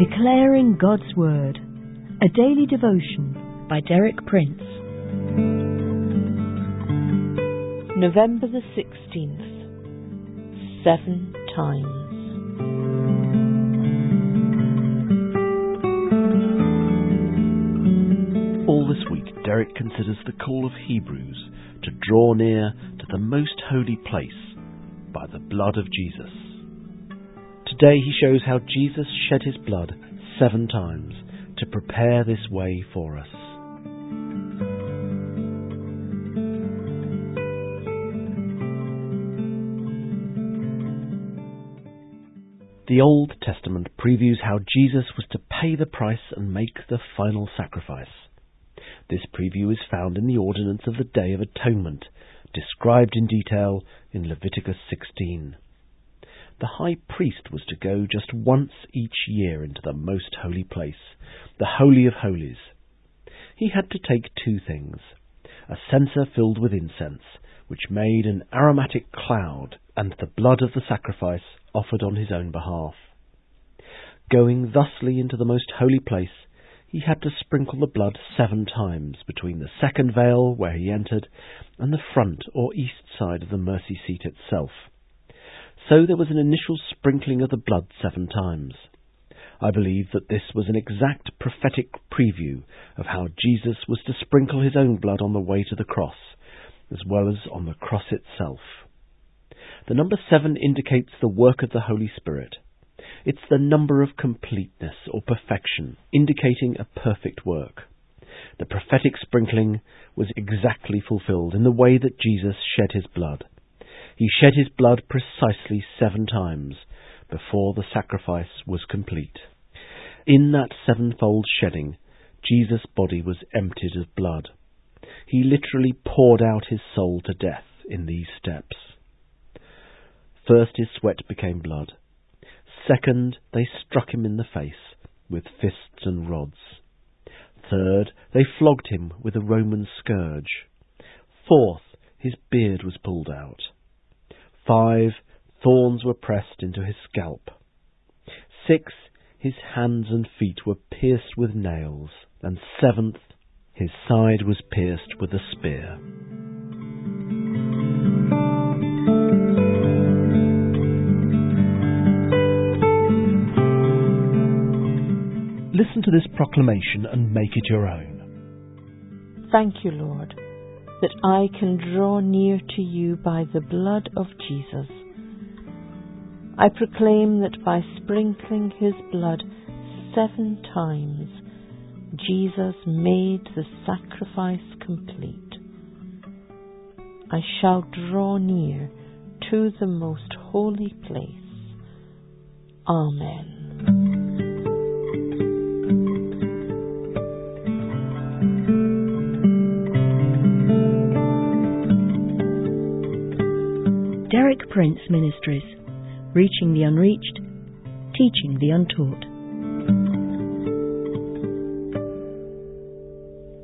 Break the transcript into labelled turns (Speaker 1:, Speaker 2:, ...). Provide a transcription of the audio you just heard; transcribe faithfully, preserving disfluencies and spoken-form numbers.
Speaker 1: Declaring God's Word, a daily devotion by Derek Prince. November the sixteenth. Seven times.
Speaker 2: All this week, Derek considers the call of Hebrews to draw near to the most holy place by the blood of Jesus. Today he shows how Jesus shed his blood seven times to prepare this way for us. The Old Testament previews how Jesus was to pay the price and make the final sacrifice. This preview is found in the ordinance of the Day of Atonement, described in detail in Leviticus sixteen. The high priest was to go just once each year into the most holy place, the Holy of Holies. He had to take two things: a censer filled with incense, which made an aromatic cloud, and the blood of the sacrifice offered on his own behalf. Going thusly into the most holy place, he had to sprinkle the blood seven times between the second veil where he entered and the front or east side of the mercy seat itself. So there was an initial sprinkling of the blood seven times. I believe that this was an exact prophetic preview of how Jesus was to sprinkle his own blood on the way to the cross, as well as on the cross itself. The number seven indicates the work of the Holy Spirit. It's the number of completeness or perfection, indicating a perfect work. The prophetic sprinkling was exactly fulfilled in the way that Jesus shed his blood. He shed his blood precisely seven times before the sacrifice was complete. In that sevenfold shedding, Jesus' body was emptied of blood. He literally poured out his soul to death in these steps. First, his sweat became blood. Second, they struck him in the face with fists and rods. Third, they flogged him with a Roman scourge. Fourth, his beard was pulled out. Five, thorns were pressed into his scalp. Six, his hands and feet were pierced with nails. And seventh, his side was pierced with a spear. Listen to this proclamation and make it your own.
Speaker 1: Thank you, Lord, that I can draw near to you by the blood of Jesus. I proclaim that by sprinkling his blood seven times, Jesus made the sacrifice complete. I shall draw near to the most holy place. Amen. Derek Prince Ministries, reaching the unreached, teaching the untaught.